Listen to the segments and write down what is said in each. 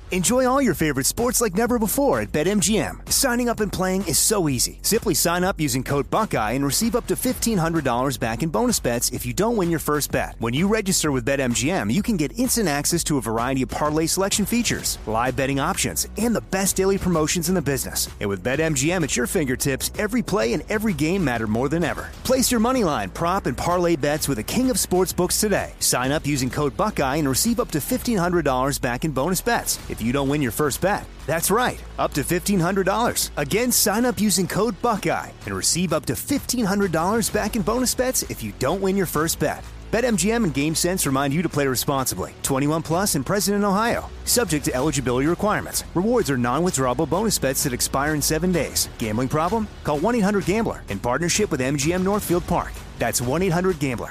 Enjoy all your favorite sports like never before at BetMGM. Signing up and playing is so easy. Simply sign up using code Buckeye and receive up to $1,500 back in bonus bets if you don't win your first bet. When you register with BetMGM, you can get instant access to a variety of parlay selection features, live betting options, and the best daily promotions in the business. And with BetMGM at your fingertips, every play and every game matter more than ever. Place your moneyline, prop, and parlay bets with the king of sportsbooks today. Sign up using code Buckeye and receive up to $1,500 back in bonus bets if you don't win your first bet. That's right, up to $1,500. Again, sign up using code Buckeye and receive up to $1,500 back in bonus bets if you don't win your first bet. BetMGM and GameSense remind you to play responsibly. 21 plus and present in Ohio. Subject to eligibility requirements. Rewards are non-withdrawable bonus bets that expire in 7 days. Gambling problem? Call 1-800-GAMBLER in partnership with MGM Northfield Park. That's 1-800-GAMBLER.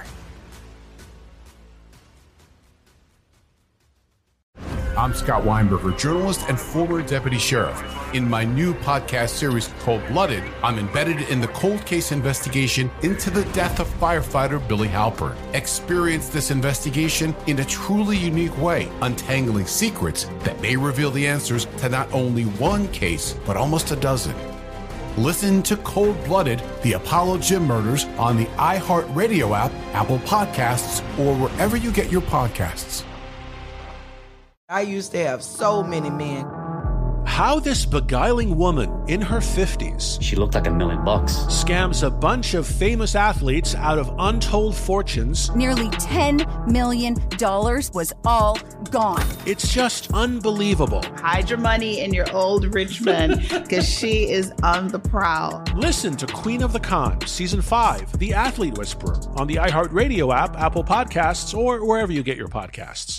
I'm Scott Weinberger, journalist and former deputy sheriff. In my new podcast series, Cold Blooded, I'm embedded in the cold case investigation into the death of firefighter Billy Halpern. Experience this investigation in a truly unique way, untangling secrets that may reveal the answers to not only one case, but almost a dozen. Listen to Cold Blooded, the Apollo Gym Murders on the iHeartRadio app, Apple Podcasts, or wherever you get your podcasts. I used to have so many men. How this beguiling woman in her 50s, she looked like $1 million, scams a bunch of famous athletes out of untold fortunes. Nearly $10 million was all gone. It's just unbelievable. Hide your money in your old rich man, because she is on the prowl. Listen to Queen of the Con, Season 5, The Athlete Whisperer, on the iHeartRadio app, Apple Podcasts, or wherever you get your podcasts.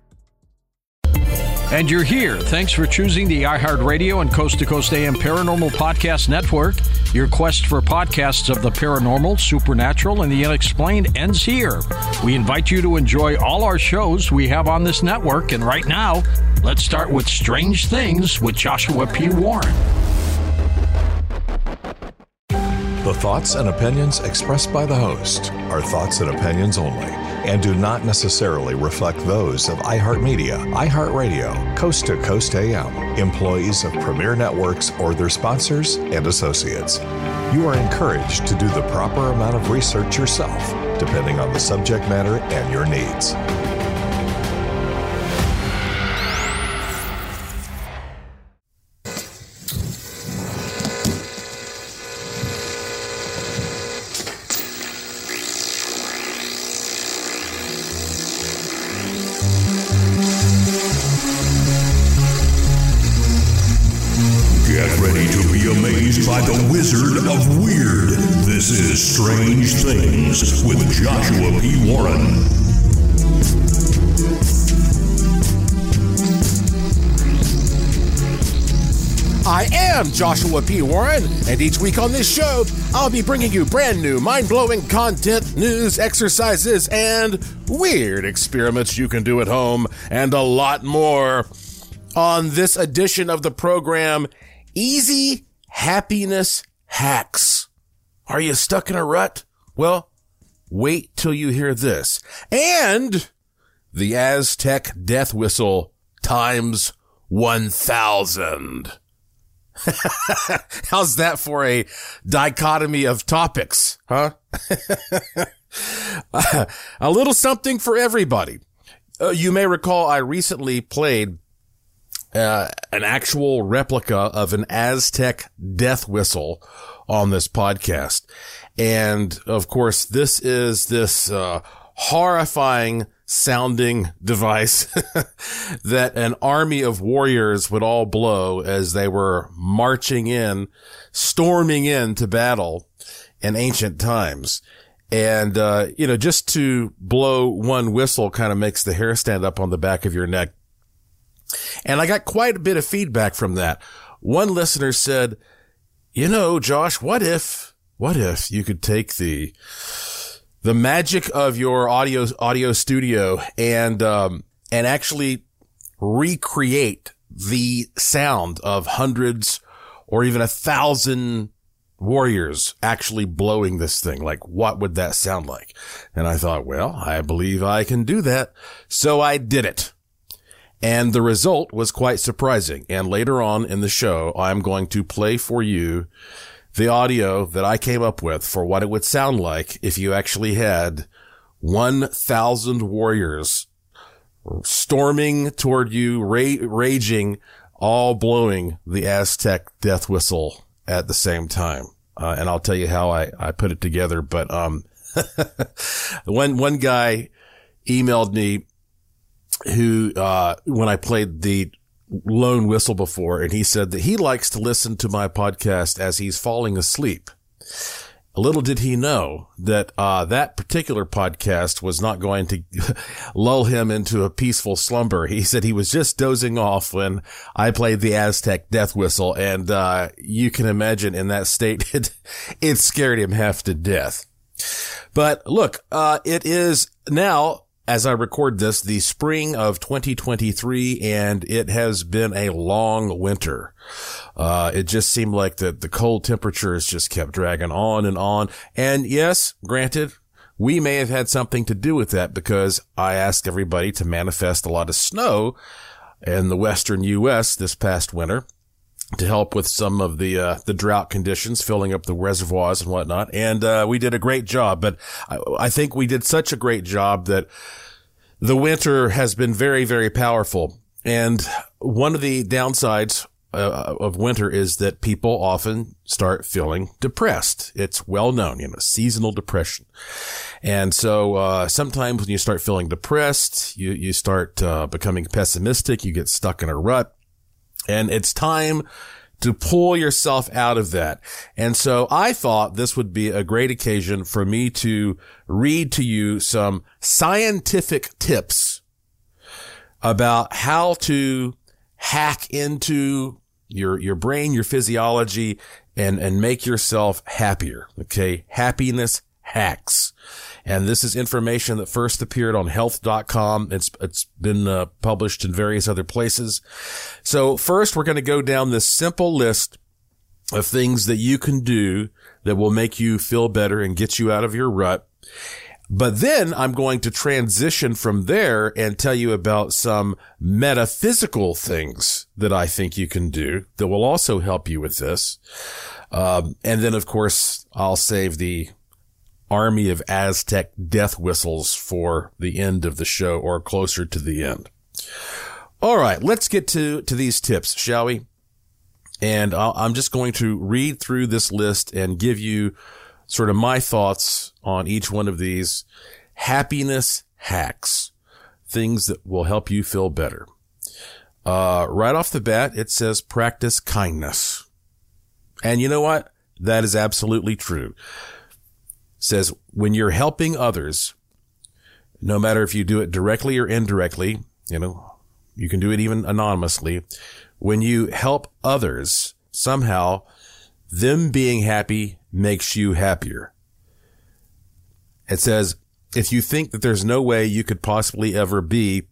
And you're here. Thanks for choosing the iHeartRadio and Coast to Coast AM Paranormal Podcast Network. Your quest for podcasts of the paranormal, supernatural, and the unexplained ends here. We invite you to enjoy all our shows we have on this network. And right now, let's start with Strange Things with Joshua P. Warren. The thoughts and opinions expressed by the host are thoughts and opinions only, and do not necessarily reflect those of iHeartMedia, iHeartRadio, Coast to Coast AM, employees of Premier Networks, or their sponsors and associates. You are encouraged to do the proper amount of research yourself, depending on the subject matter and your needs. By the Wizard of Weird. This is Strange Things with Joshua P. Warren. I am Joshua P. Warren, and each week on this show, I'll be bringing you brand new, mind-blowing content, news, exercises, and weird experiments you can do at home, and a lot more. On this edition of the program, Easy Happiness Hacks. Are you stuck in a rut? Well, wait till you hear this. And the Aztec death whistle times 1,000. How's that for a dichotomy of topics, huh? A little something for everybody. You may recall I recently played an actual replica of an Aztec death whistle on this podcast. And of course, this is this horrifying sounding device that an army of warriors would all blow as they were storming into battle in ancient times. And, just to blow one whistle kind of makes the hair stand up on the back of your neck. And I got quite a bit of feedback from that. One listener said, Josh, what if you could take the magic of your audio studio and actually recreate the sound of hundreds or even 1,000 warriors actually blowing this thing? Like, what would that sound like? And I thought, well, I believe I can do that. So I did it. And the result was quite surprising. And later on in the show, I'm going to play for you the audio that I came up with for what it would sound like if you actually had 1,000 warriors storming toward you, raging, all blowing the Aztec death whistle at the same time. And I'll tell you how I put it together. But one guy emailed me who, when I played the lone whistle before, and he said that he likes to listen to my podcast as he's falling asleep. Little did he know that, that particular podcast was not going to lull him into a peaceful slumber. He said he was just dozing off when I played the Aztec death whistle. And, you can imagine in that state, it scared him half to death. But look, it is now, as I record this, the spring of 2023, and it has been a long winter. It just seemed like the cold temperatures just kept dragging on and on. And yes, granted, we may have had something to do with that because I asked everybody to manifest a lot of snow in the western U.S. this past winter to help with some of the drought conditions, filling up the reservoirs and whatnot. And, we did a great job, but I think we did such a great job that the winter has been very, very powerful. And one of the downsides of winter is that people often start feeling depressed. It's well known, seasonal depression. And so, sometimes when you start feeling depressed, you start, becoming pessimistic. You get stuck in a rut. And it's time to pull yourself out of that. And so I thought this would be a great occasion for me to read to you some scientific tips about how to hack into your brain, your physiology, and make yourself happier. Okay. Happiness hacks. And this is information that first appeared on health.com. It's been published in various other places. So first, we're going to go down this simple list of things that you can do that will make you feel better and get you out of your rut. But then I'm going to transition from there and tell you about some metaphysical things that I think you can do that will also help you with this. And then, of course, I'll save the army of Aztec death whistles for the end of the show or closer to the end. All right, let's get to these tips, shall we? And I'm just going to read through this list and give you sort of my thoughts on each one of these happiness hacks, things that will help you feel better. Right off the bat, it says practice kindness. And you know what? That is absolutely true. Says when you're helping others, no matter if you do it directly or indirectly, you can do it even anonymously. When you help others, somehow them being happy makes you happier. It says if you think that there's no way you could possibly ever be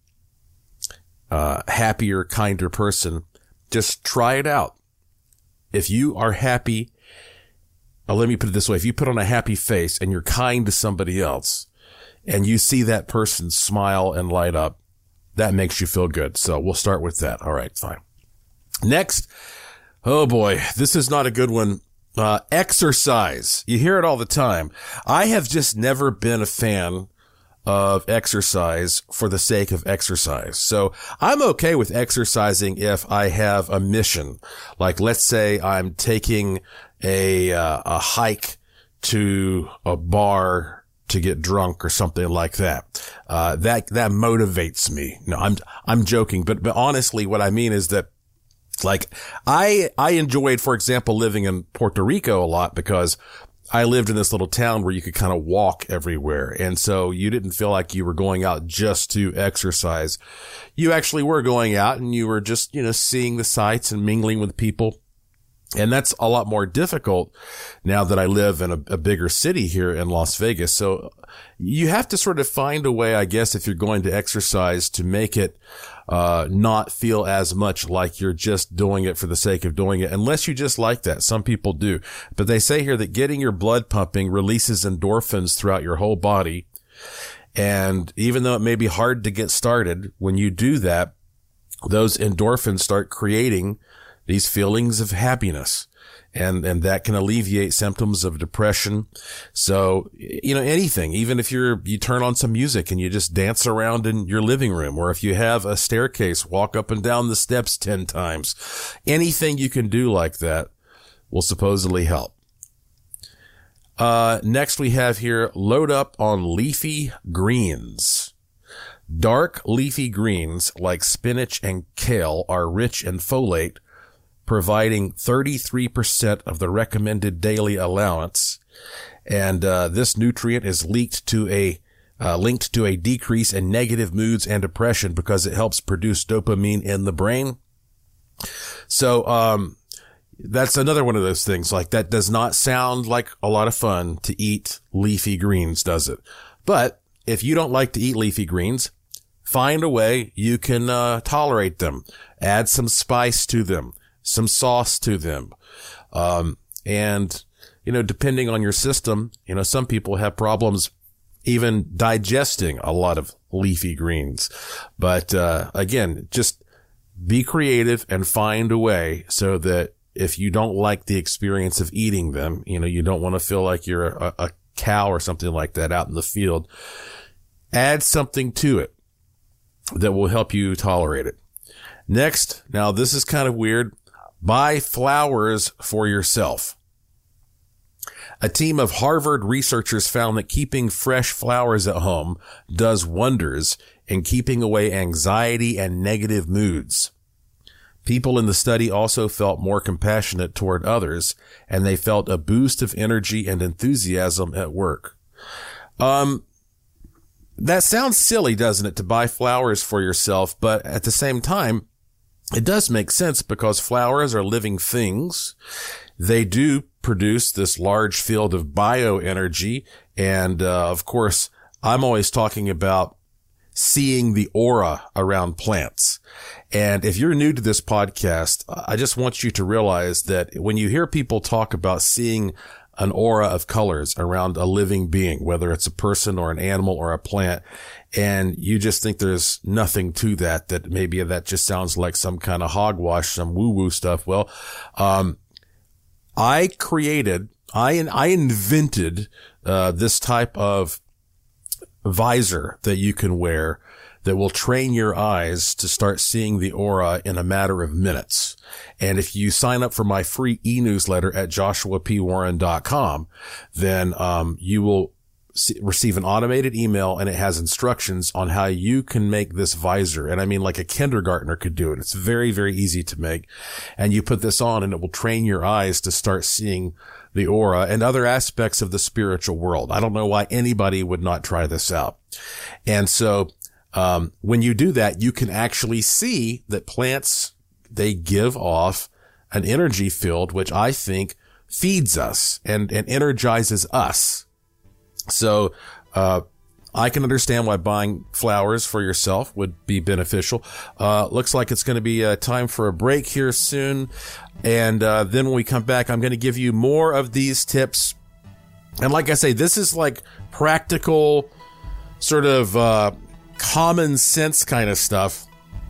a happier, kinder person, just try it out. If you are happy, let me put it this way. If you put on a happy face and you're kind to somebody else and you see that person smile and light up, that makes you feel good. So we'll start with that. All right, fine. Next. Oh boy, this is not a good one. Exercise. You hear it all the time. I have just never been a fan of exercise for the sake of exercise. So I'm okay with exercising if I have a mission. Like, let's say I'm taking a hike to a bar to get drunk or something like that. That motivates me. No, I'm joking, but honestly, what I mean is that, like, I enjoyed, for example, living in Puerto Rico a lot because I lived in this little town where you could kind of walk everywhere. And so you didn't feel like you were going out just to exercise. You actually were going out and you were just, seeing the sights and mingling with people. And that's a lot more difficult now that I live in a bigger city here in Las Vegas. So you have to sort of find a way, I guess, if you're going to exercise to make it not feel as much like you're just doing it for the sake of doing it, unless you just like that. Some people do. But they say here that getting your blood pumping releases endorphins throughout your whole body. And even though it may be hard to get started, when you do that, those endorphins start creating these feelings of happiness. And that can alleviate symptoms of depression. So, anything, even if you turn on some music and you just dance around in your living room, or if you have a staircase, walk up and down the steps 10 times, anything you can do like that will supposedly help. Next we have here, load up on leafy greens. Dark leafy greens like spinach and kale are rich in folate, providing 33% of the recommended daily allowance. And this nutrient is linked to a decrease in negative moods and depression because it helps produce dopamine in the brain. So that's another one of those things. Like, that does not sound like a lot of fun to eat leafy greens, does it? But if you don't like to eat leafy greens, find a way you can tolerate them. Add some spice to them, some sauce to them. And, depending on your system, some people have problems even digesting a lot of leafy greens. But, again, just be creative and find a way so that if you don't like the experience of eating them, you don't want to feel like you're a cow or something like that out in the field. Add something to it that will help you tolerate it. Next, now this is kind of weird. Buy flowers for yourself. A team of Harvard researchers found that keeping fresh flowers at home does wonders in keeping away anxiety and negative moods. People in the study also felt more compassionate toward others, and they felt a boost of energy and enthusiasm at work. That sounds silly, doesn't it, to buy flowers for yourself? But at the same time, it does make sense because flowers are living things. They do produce this large field of bioenergy. And, of course, I'm always talking about seeing the aura around plants. And if you're new to this podcast, I just want you to realize that when you hear people talk about seeing an aura of colors around a living being, whether it's a person or an animal or a plant, and you just think there's nothing to that maybe that just sounds like some kind of hogwash, some woo-woo stuff. Well, I invented this type of visor that you can wear that will train your eyes to start seeing the aura in a matter of minutes. And if you sign up for my free e-newsletter at joshuapwarren.com, then you will receive an automated email, and it has instructions on how you can make this visor. And I mean, like a kindergartner could do it. It's very, very easy to make. And you put this on and it will train your eyes to start seeing the aura and other aspects of the spiritual world. I don't know why anybody would not try this out. And so, when you do that, you can actually see that plants, they give off an energy field, which I think feeds us and energizes us. So, I can understand why buying flowers for yourself would be beneficial. Looks like it's going to be time for a break here soon. And, then when we come back, I'm going to give you more of these tips. And like I say, this is like practical sort of, common sense kind of stuff,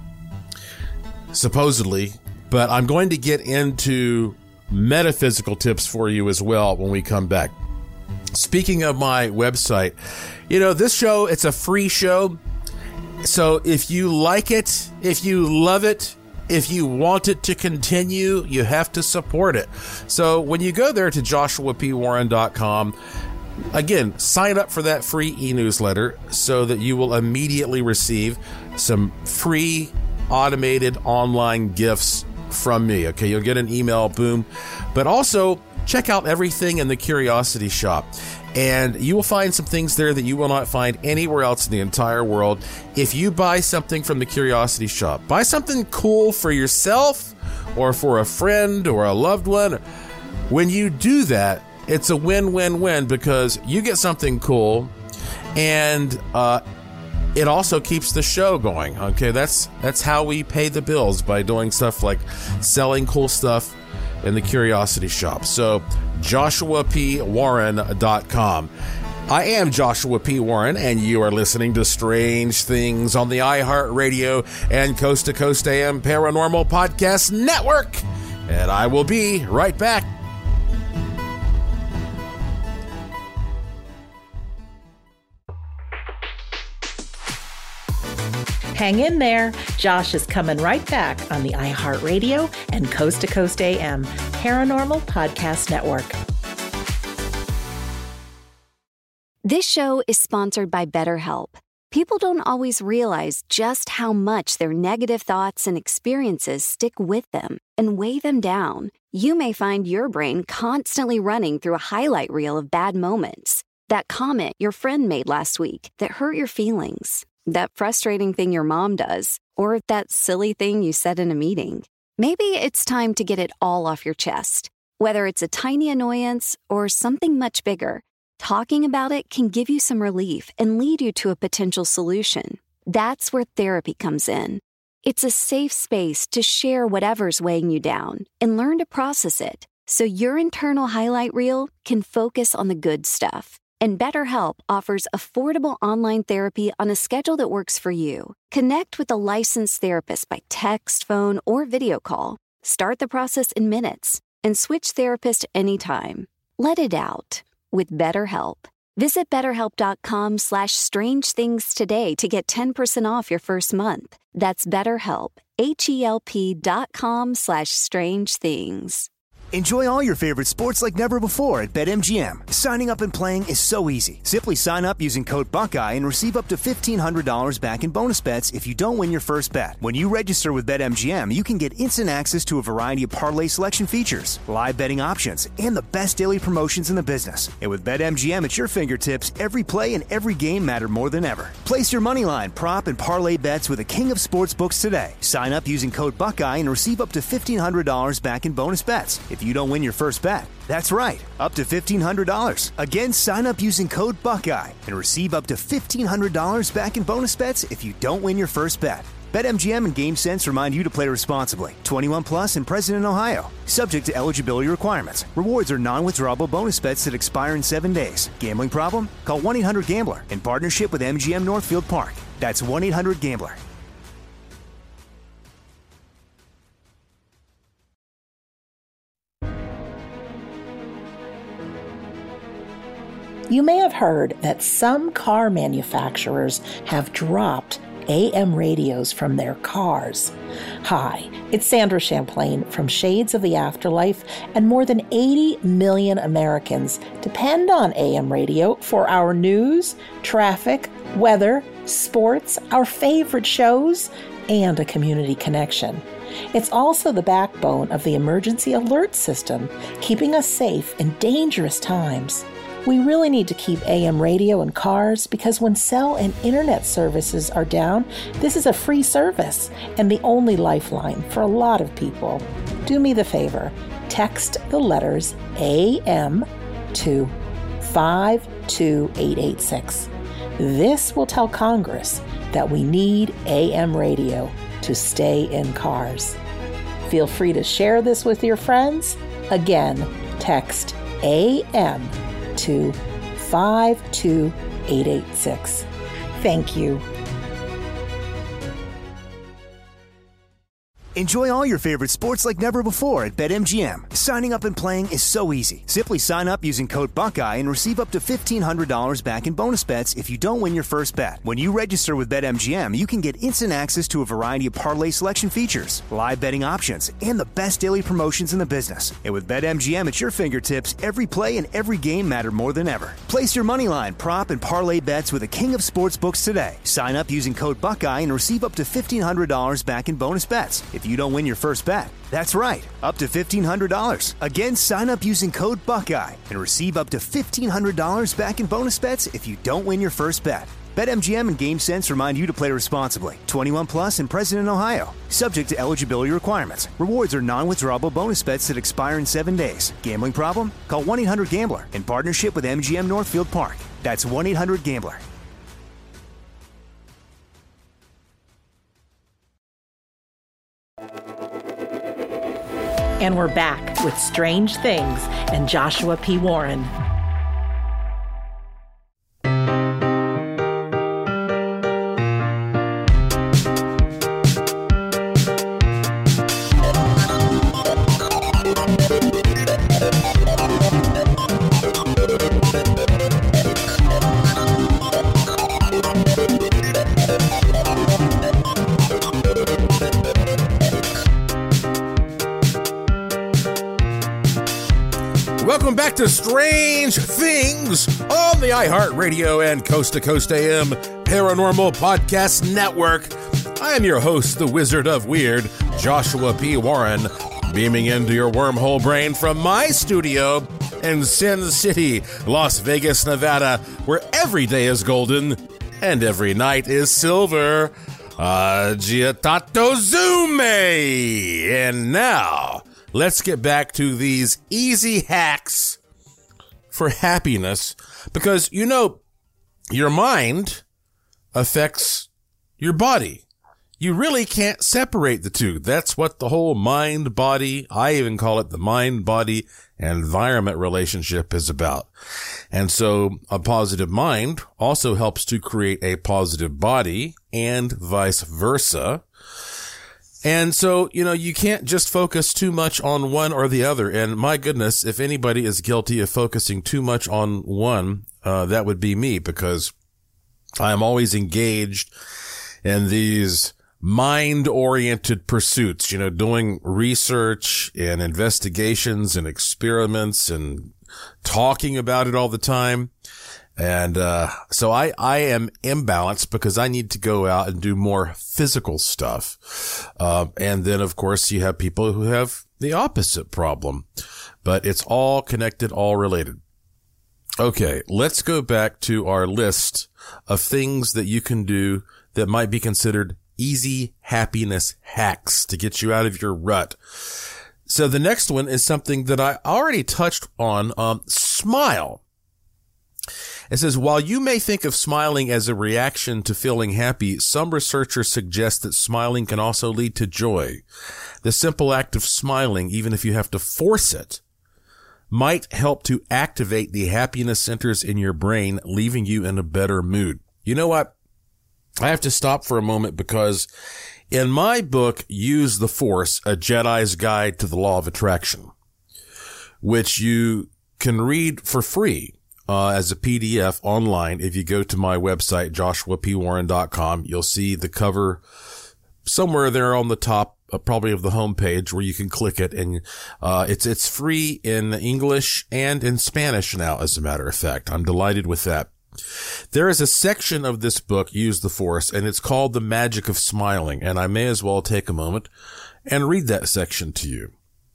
supposedly, but I'm going to get into metaphysical tips for you as well when we come back. Speaking of my website, this show, it's a free show. So if you like it, if you love it, if you want it to continue, you have to support it. So when you go there to joshuapwarren.com, again, sign up for that free e-newsletter so that you will immediately receive some free automated online gifts from me. Okay, you'll get an email, boom. But also, check out everything in the Curiosity Shop. And you will find some things there that you will not find anywhere else in the entire world. If you buy something from the Curiosity Shop, buy something cool for yourself or for a friend or a loved one. When you do that, it's a win-win-win because you get something cool and it also keeps the show going. Okay, that's how we pay the bills, by doing stuff like selling cool stuff in the Curiosity Shop. So joshuapwarren.com. I am Joshua P. Warren, and you are listening to Strange Things on the iHeartRadio and Coast to Coast AM Paranormal Podcast Network. And I will be right back. Hang in there. Josh is coming right back on the iHeartRadio and Coast to Coast AM Paranormal Podcast Network. This show is sponsored by BetterHelp. People don't always realize just how much their negative thoughts and experiences stick with them and weigh them down. You may find your brain constantly running through a highlight reel of bad moments. That comment your friend made last week that hurt your feelings. That frustrating thing your mom does. Or that silly thing you said in a meeting. Maybe it's time to get it all off your chest. Whether it's a tiny annoyance or something much bigger, talking about it can give you some relief and lead you to a potential solution. That's where therapy comes in. It's a safe space to share whatever's weighing you down and learn to process it so your internal highlight reel can focus on the good stuff. And BetterHelp offers affordable online therapy on a schedule that works for you. Connect with a licensed therapist by text, phone, or video call. Start the process in minutes and switch therapist anytime. Let it out with BetterHelp. Visit BetterHelp.com/strangethings today to get 10% off your first month. That's BetterHelp, HELP.com/strangethings. Enjoy all your favorite sports like never before at BetMGM. Signing up and playing is so easy. Simply sign up using code Buckeye and receive up to $1,500 back in bonus bets if you don't win your first bet. When you register with BetMGM, you can get instant access to a variety of parlay selection features, live betting options, and the best daily promotions in the business. And with BetMGM at your fingertips, every play and every game matter more than ever. Place your moneyline, prop, and parlay bets with the king of sportsbooks today. Sign up using code Buckeye and receive up to $1,500 back in bonus bets if you don't win your first bet. That's right, up to $1,500. Again, sign up using code Buckeye and receive up to $1,500 back in bonus bets if you don't win your first bet. BetMGM and GameSense remind you to play responsibly. 21 plus and present in Ohio. Subject to eligibility requirements. Rewards are non-withdrawable bonus bets that expire in 7 days. Gambling problem? Call 1-800-GAMBLER in partnership with MGM Northfield Park. That's 1-800-GAMBLER. You may have heard that some car manufacturers have dropped AM radios from their cars. Hi, it's Sandra Champlain from Shades of the Afterlife, and more than 80 million Americans depend on AM radio for our news, traffic, weather, sports, our favorite shows, and a community connection. It's also the backbone of the emergency alert system, keeping us safe in dangerous times. We really need to keep AM radio in cars because when cell and internet services are down, this is a free service and the only lifeline for a lot of people. Do me the favor, text the letters AM to 52886. This will tell Congress that we need AM radio to stay in cars. Feel free to share this with your friends. Again, text AM to 52886. Thank you. Enjoy all your favorite sports like never before at BetMGM. Signing up and playing is so easy. Simply sign up using code Buckeye and receive up to $1,500 back in bonus bets if you don't win your first bet. When you register with BetMGM, you can get instant access to a variety of parlay selection features, live betting options, and the best daily promotions in the business. And with BetMGM at your fingertips, every play and every game matter more than ever. Place your moneyline, prop, and parlay bets with the king of sportsbooks today. Sign up using code Buckeye and receive up to $1,500 back in bonus bets if you don't win your first bet. That's right, up to $1,500. Again, sign up using code Buckeye and receive up to $1,500 back in bonus bets if you don't win your first bet. BetMGM and GameSense remind you to play responsibly. 21 plus and present in Ohio. Subject to eligibility requirements. Rewards are non-withdrawable bonus bets that expire in 7 days. Gambling problem? Call 1-800-GAMBLER in partnership with MGM Northfield Park. That's 1-800-GAMBLER. And we're back with Strange Things and Joshua P. Warren. Welcome back to Strange Things on the iHeartRadio and Coast to Coast AM Paranormal Podcast Network. I am your host, the Wizard of Weird, Joshua P. Warren, beaming into your wormhole brain from my studio in Sin City, Las Vegas, Nevada, where every day is golden and every night is silver. Agiatato Zume! And now, let's get back to these easy hacks for happiness, because, you know, your mind affects your body. You really can't separate the two. That's what the whole mind-body, I even call it the mind-body environment relationship is about. And so a positive mind also helps to create a positive body and vice versa. And so, you know, you can't just focus too much on one or the other. And my goodness, if anybody is guilty of focusing too much on one, that would be me, because I am always engaged in these mind-oriented pursuits, you know, doing research and investigations and experiments and talking about it all the time. And so I am imbalanced because I need to go out and do more physical stuff. And then, of course, you have people who have the opposite problem. But it's all connected, all related. Okay, let's go back to our list of things that you can do that might be considered easy happiness hacks to get you out of your rut. So the next one is something that I already touched on, smile. It says, while you may think of smiling as a reaction to feeling happy, some researchers suggest that smiling can also lead to joy. The simple act of smiling, even if you have to force it, might help to activate the happiness centers in your brain, leaving you in a better mood. You know what? I have to stop for a moment, because in my book, Use the Force, A Jedi's Guide to the Law of Attraction, which you can read for free as a PDF online. If you go to my website, joshuapwarren.com, you'll see the cover somewhere there on the top, probably of the homepage, where you can click it. And it's free in English and in Spanish now, as a matter of fact. I'm delighted with that. There is a section of this book, Use the Force, and it's called The Magic of Smiling, and I may as well take a moment and read that section to you.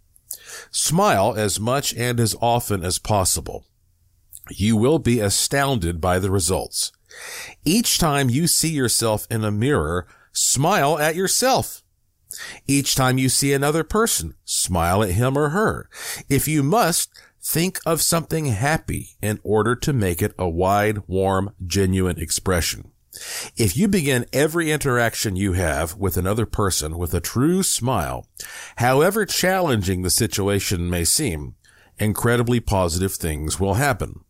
Smile as much and as often as possible. You will be astounded by the results. Each time you see yourself in a mirror, smile at yourself. Each time you see another person, smile at him or her. If you must, think of something happy in order to make it a wide, warm, genuine expression. If you begin every interaction you have with another person with a true smile, however challenging the situation may seem, incredibly positive things will happen.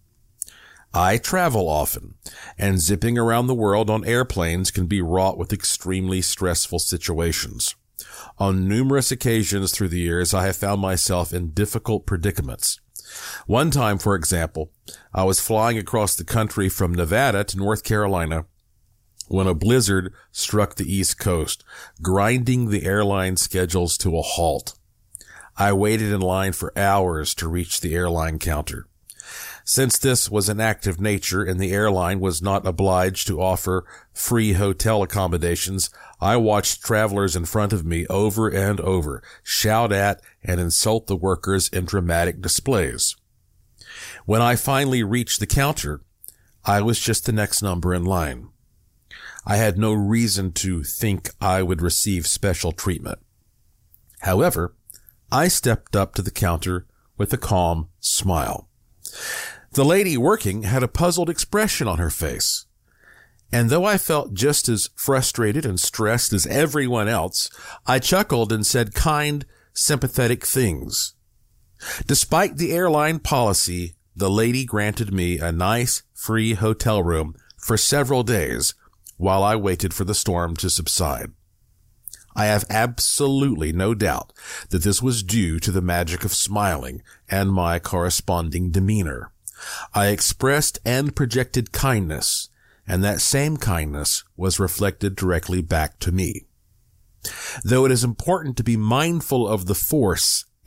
I travel often, and zipping around the world on airplanes can be wrought with extremely stressful situations. On numerous occasions through the years, I have found myself in difficult predicaments. One time, for example, I was flying across the country from Nevada to North Carolina when a blizzard struck the East Coast, grinding the airline schedules to a halt. I waited in line for hours to reach the airline counter. Since this was an act of nature and the airline was not obliged to offer free hotel accommodations, I watched travelers in front of me over and over shout at and insult the workers in dramatic displays. When I finally reached the counter, I was just the next number in line. I had no reason to think I would receive special treatment. However, I stepped up to the counter with a calm smile. The lady working had a puzzled expression on her face. And though I felt just as frustrated and stressed as everyone else, I chuckled and said kind, sympathetic things. Despite the airline policy, the lady granted me a nice, free hotel room for several days while I waited for the storm to subside. I have absolutely no doubt that this was due to the magic of smiling and my corresponding demeanor. I expressed and projected kindness, and that same kindness was reflected directly back to me. Though it is important to be mindful of the force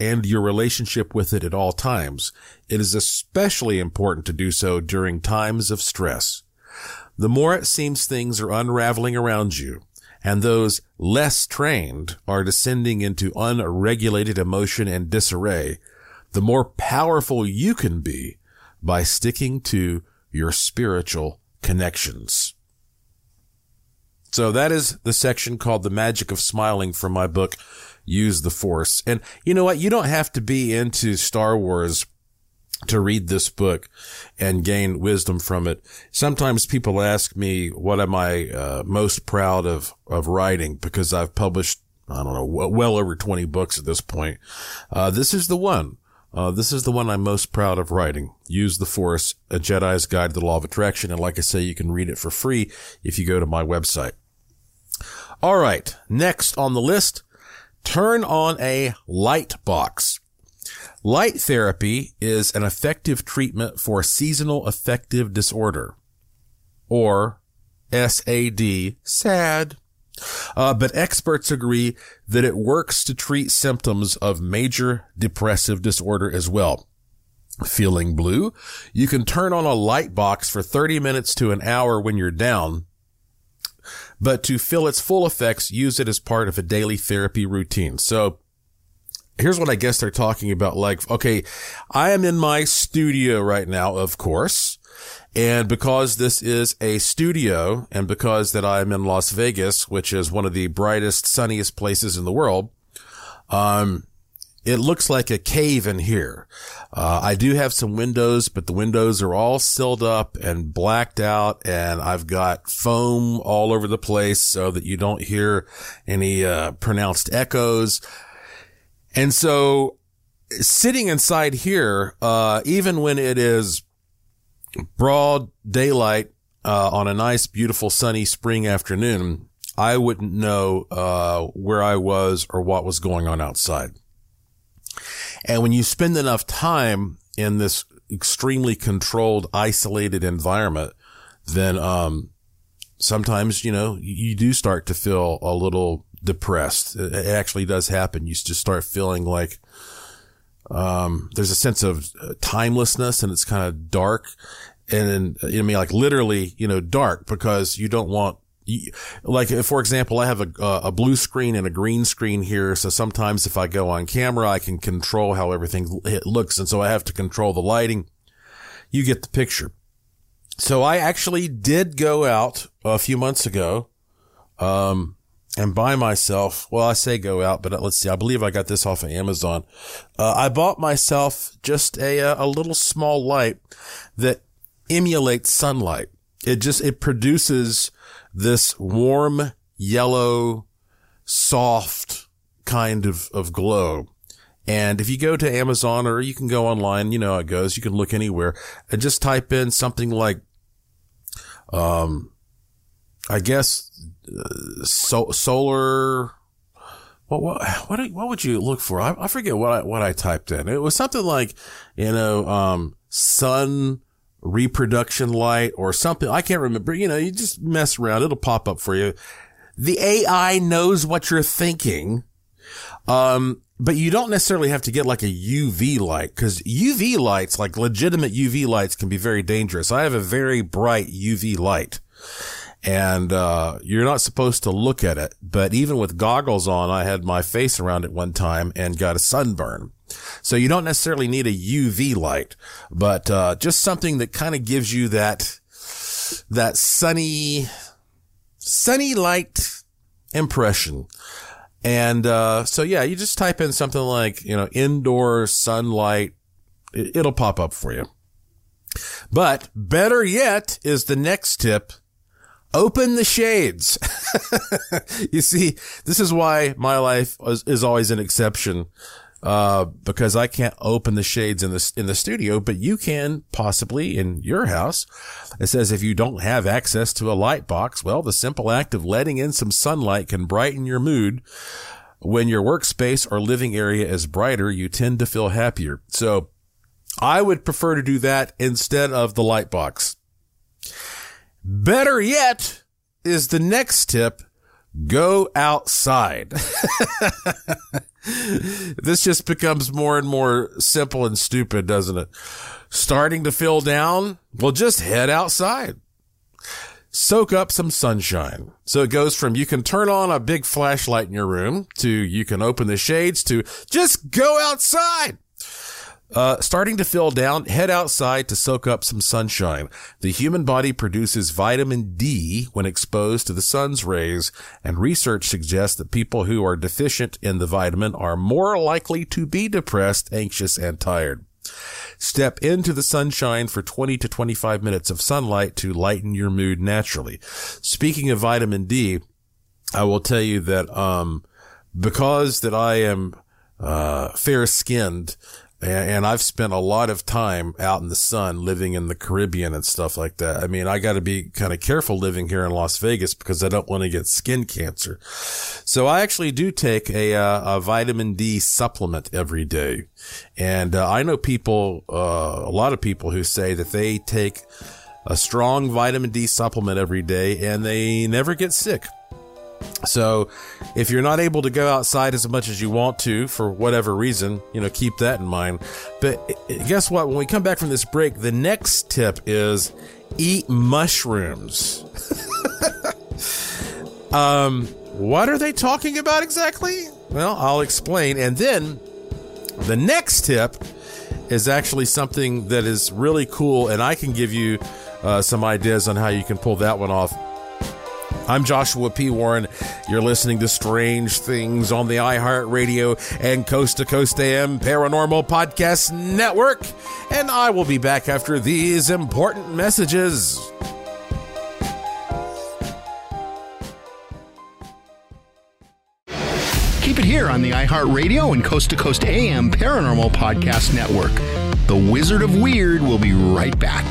and your relationship with it at all times, it is especially important to do so during times of stress. The more it seems things are unraveling around you, and those less trained are descending into unregulated emotion and disarray, the more powerful you can be by sticking to your spiritual connections. So that is the section called The Magic of Smiling from my book, Use the Force. And you know what? You don't have to be into Star Wars to read this book and gain wisdom from it. Sometimes people ask me, what am I most proud of writing? Because I've published, I don't know, well over 20 books at this point. This is the one. This is the one I'm most proud of writing. Use the Force, A Jedi's Guide to the Law of Attraction. And like I say, you can read it for free if you go to my website. All right. Next on the list, turn on a light box. Light therapy is an effective treatment for seasonal affective disorder, or SAD, SAD. But experts agree that it works to treat symptoms of major depressive disorder as well. Feeling blue? You can turn on a light box for 30 minutes to an hour when you're down. But to feel its full effects, use it as part of a daily therapy routine. So here's what I guess they're talking about. Like, okay, I am in my studio right now, of course. And because this is a studio, and because that I'm in Las Vegas, which is one of the brightest, sunniest places in the world, it looks like a cave in here. I do have some windows, but the windows are all sealed up and blacked out, and I've got foam all over the place so that you don't hear any pronounced echoes. And so sitting inside here, even when it is broad daylight, on a nice, beautiful, sunny spring afternoon, I wouldn't know, where I was or what was going on outside. And when you spend enough time in this extremely controlled, isolated environment, then, sometimes, you do start to feel a little depressed. It actually does happen. You just start feeling like, there's a sense of timelessness, and it's kind of dark. And like literally, dark, because you don't want, like, for example, I have a blue screen and a green screen here. So sometimes if I go on camera, I can control how everything looks. And so I have to control the lighting. You get the picture. So I actually did go out a few months ago, and buy myself, well, I say go out, but let's see, I believe I got this off of Amazon. I bought myself just a little small light that emulates sunlight. It produces this warm, yellow, soft kind of glow. And if you go to Amazon, or you can go online, you know how it goes, you can look anywhere and just type in something like, I guess, solar, what would you look for? I forget what I typed in. It was something like, sun reproduction light or something. I can't remember. You just mess around. It'll pop up for you. The AI knows what you're thinking. But you don't necessarily have to get like a UV light, because UV lights, like legitimate UV lights, can be very dangerous. I have a very bright UV light, and you're not supposed to look at it. But even with goggles on, I had my face around it one time and got a sunburn. So you don't necessarily need a UV light, but just something that kind of gives you that sunny light impression. And so yeah, you just type in something like, indoor sunlight. It'll pop up for you. But better yet is the next tip. Open the shades. You see, this is why my life is always an exception. Because I can't open the shades in the studio, but you can possibly in your house. It says if you don't have access to a light box, well, the simple act of letting in some sunlight can brighten your mood. When your workspace or living area is brighter, you tend to feel happier. So I would prefer to do that instead of the light box. Better yet is the next tip. Go outside. This just becomes more and more simple and stupid, doesn't it? Starting to feel down? Well, just head outside. Soak up some sunshine. So it goes from you can turn on a big flashlight in your room to you can open the shades to just go outside. Starting to feel down, head outside to soak up some sunshine. The human body produces vitamin D when exposed to the sun's rays, and research suggests that people who are deficient in the vitamin are more likely to be depressed, anxious, and tired. Step into the sunshine for 20 to 25 minutes of sunlight to lighten your mood naturally. Speaking of vitamin D, I will tell you that because that I am fair-skinned, and I've spent a lot of time out in the sun living in the Caribbean and stuff like that. I mean, I got to be kind of careful living here in Las Vegas because I don't want to get skin cancer. So I actually do take a vitamin D supplement every day. And I know people, a lot of people who say that they take a strong vitamin D supplement every day and they never get sick. So if you're not able to go outside as much as you want to for whatever reason, keep that in mind. But guess what? When we come back from this break, the next tip is eat mushrooms. What are they talking about exactly? Well, I'll explain. And then the next tip is actually something that is really cool, and I can give you some ideas on how you can pull that one off. I'm Joshua P. Warren. You're listening to Strange Things on the iHeartRadio and Coast to Coast AM Paranormal Podcast Network. And I will be back after these important messages. Keep it here on the iHeartRadio and Coast to Coast AM Paranormal Podcast Network. The Wizard of Weird will be right back.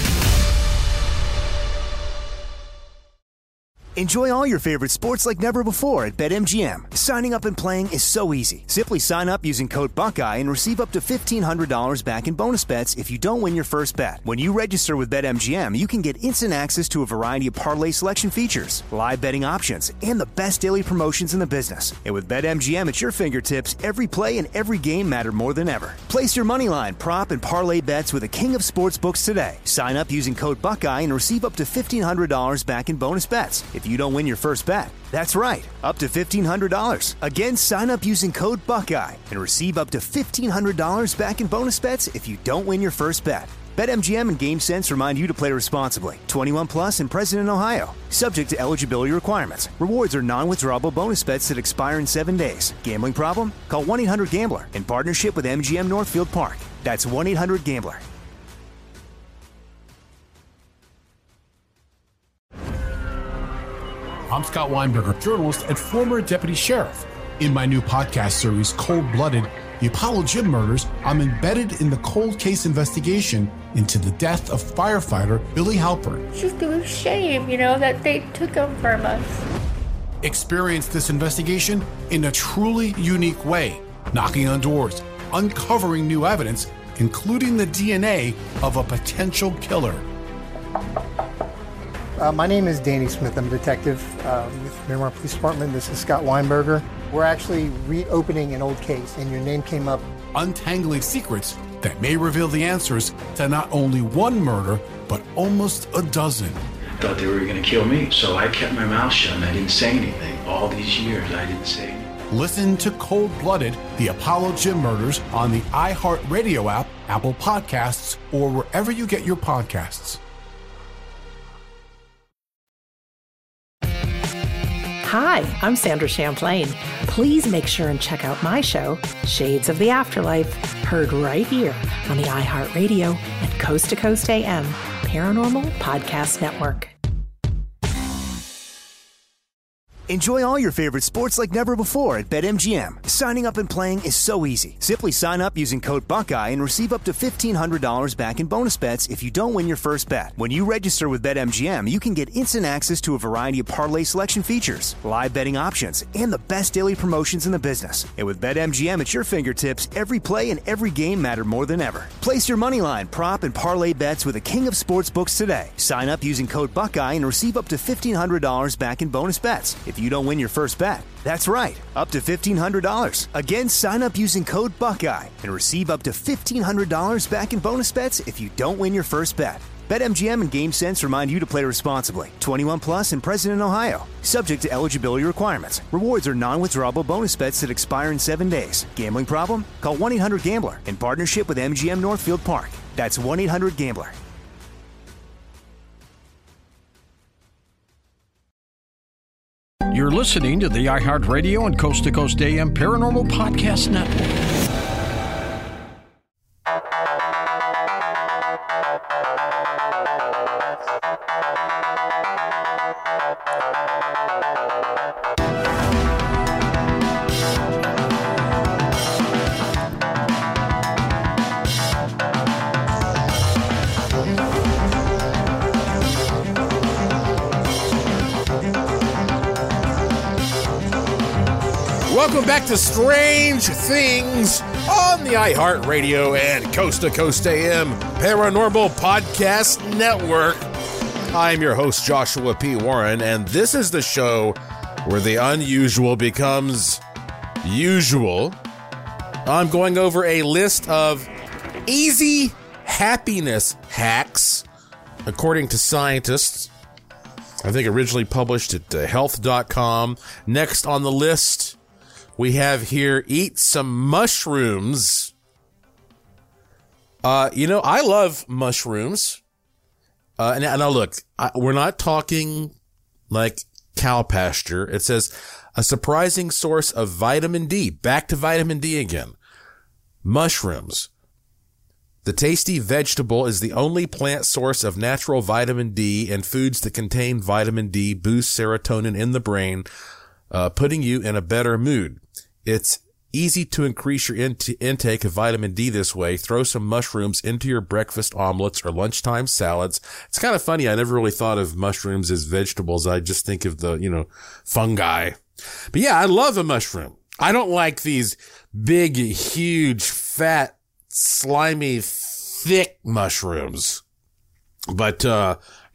Enjoy all your favorite sports like never before at BetMGM. Signing up and playing is so easy. Simply sign up using code Buckeye and receive up to $1,500 back in bonus bets if you don't win your first bet. When you register with BetMGM, you can get instant access to a variety of parlay selection features, live betting options, and the best daily promotions in the business. And with BetMGM at your fingertips, every play and every game matter more than ever. Place your moneyline, prop, and parlay bets with the king of sportsbooks today. Sign up using code Buckeye and receive up to $1,500 back in bonus bets if you don't win your first bet. That's right, up to $1,500. Again, sign up using code Buckeye and receive up to $1,500 back in bonus bets if you don't win your first bet. BetMGM and GameSense remind you to play responsibly. 21 plus and present in Ohio. Subject to eligibility requirements. Rewards are non-withdrawable bonus bets that expire in 7 days. Gambling problem? Call 1-800-GAMBLER in partnership with MGM Northfield Park. That's 1-800-GAMBLER. I'm Scott Weinberger, journalist and former deputy sheriff. In my new podcast series, Cold Blooded, The Apollo Gym Murders, I'm embedded in the cold case investigation into the death of firefighter Billy Halpern. It's just a shame, that they took him from us. Experience this investigation in a truly unique way, knocking on doors, uncovering new evidence, including the DNA of a potential killer. My name is Danny Smith. I'm a detective with Miramar Police Department. This is Scott Weinberger. We're actually reopening an old case, and your name came up. Untangling secrets that may reveal the answers to not only one murder, but almost a dozen. I thought they were going to kill me, so I kept my mouth shut and I didn't say anything. All these years, I didn't say anything. Listen to Cold Blooded, The Apollo Gym Murders on the iHeartRadio app, Apple Podcasts, or wherever you get your podcasts. Hi, I'm Sandra Champlain. Please make sure and check out my show, Shades of the Afterlife, heard right here on the iHeartRadio and Coast to Coast AM Paranormal Podcast Network. Enjoy all your favorite sports like never before at BetMGM. Signing up and playing is so easy. Simply sign up using code Buckeye and receive up to $1,500 back in bonus bets if you don't win your first bet. When you register with BetMGM, you can get instant access to a variety of parlay selection features, live betting options, and the best daily promotions in the business. And with BetMGM at your fingertips, every play and every game matter more than ever. Place your moneyline, prop, and parlay bets with the king of sportsbooks today. Sign up using code Buckeye and receive up to $1,500 back in bonus bets if you don't win your first bet. That's right, up to $1,500. Again, sign up using code Buckeye and receive up to $1,500 back in bonus bets if you don't win your first bet. BetMGM and GameSense remind you to play responsibly. 21 plus and present in Ohio. Subject to eligibility requirements. Rewards are non-withdrawable bonus bets that expire in 7 days. Gambling problem? Call 1-800-GAMBLER in partnership with MGM Northfield Park. That's 1-800-GAMBLER. You're listening to the iHeartRadio and Coast to Coast AM Paranormal Podcast Network. Welcome back to Strange Things on the iHeartRadio and Coast to Coast AM Paranormal Podcast Network. I'm your host, Joshua P. Warren, and this is the show where the unusual becomes usual. I'm going over a list of easy happiness hacks, according to scientists. I think originally published at health.com. Next on the list, we have here, eat some mushrooms. I love mushrooms. Now look, we're not talking like cow pasture. It says a surprising source of vitamin D. Back to vitamin D again. Mushrooms. The tasty vegetable is the only plant source of natural vitamin D, and foods that contain vitamin D boost serotonin in the brain, putting you in a better mood. It's easy to increase your intake of vitamin D this way. Throw some mushrooms into your breakfast omelets or lunchtime salads. It's kind of funny. I never really thought of mushrooms as vegetables. I just think of the, fungi. But yeah, I love a mushroom. I don't like these big, huge, fat, slimy, thick mushrooms. But, a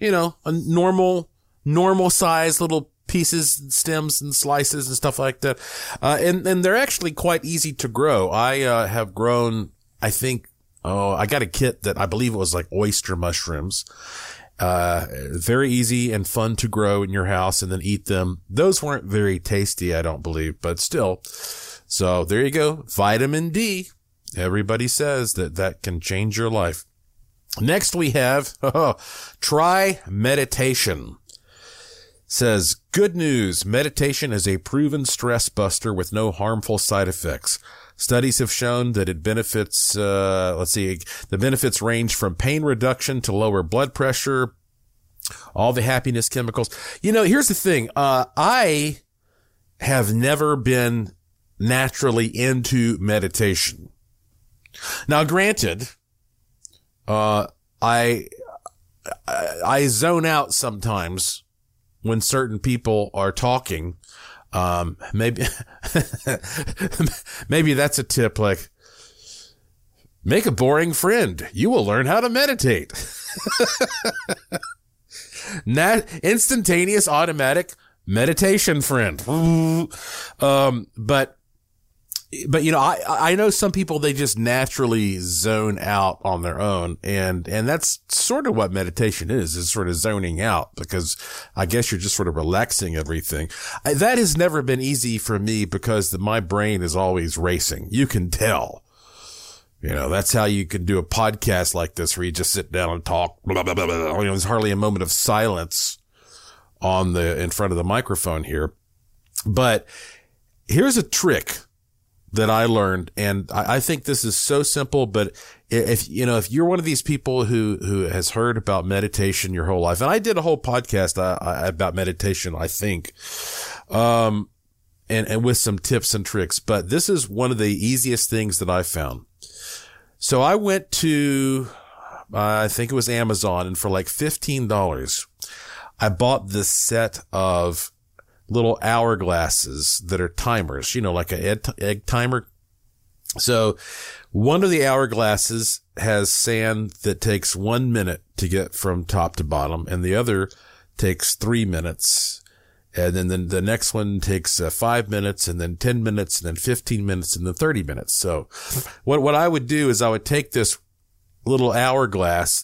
normal size little pieces and stems and slices and stuff like that. And they're actually quite easy to grow. I have grown, I got a kit that I believe it was like oyster mushrooms. Very easy and fun to grow in your house and then eat them. Those weren't very tasty, I don't believe, but still. So there you go. Vitamin D. Everybody says that can change your life. Next we have, try meditation. Says, good news. Meditation is a proven stress buster with no harmful side effects. Studies have shown that it benefits, the benefits range from pain reduction to lower blood pressure, all the happiness chemicals. Here's the thing. I have never been naturally into meditation. Now, granted, I zone out sometimes when certain people are talking. Maybe that's a tip, like, make a boring friend. You will learn how to meditate. Instantaneous, automatic meditation friend. But I know some people, they just naturally zone out on their own. And that's sort of what meditation is sort of zoning out, because I guess you're just sort of relaxing everything. That has never been easy for me because my brain is always racing. You can tell. That's how you can do a podcast like this where you just sit down and talk. Blah, blah, blah, blah. There's hardly a moment of silence in front of the microphone here. But here's a trick that I learned, and I think this is so simple, but if you're one of these people who has heard about meditation your whole life, and I did a whole podcast about meditation, I think, and with some tips and tricks, but this is one of the easiest things that I found. So I went to, I think it was Amazon, and for like $15, I bought this set of little hourglasses that are timers, like an egg timer. So one of the hourglasses has sand that takes 1 minute to get from top to bottom, and the other takes 3 minutes. And then the next one takes 5 minutes, and then 10 minutes, and then 15 minutes, and then 30 minutes. So what I would do is I would take this little hourglass,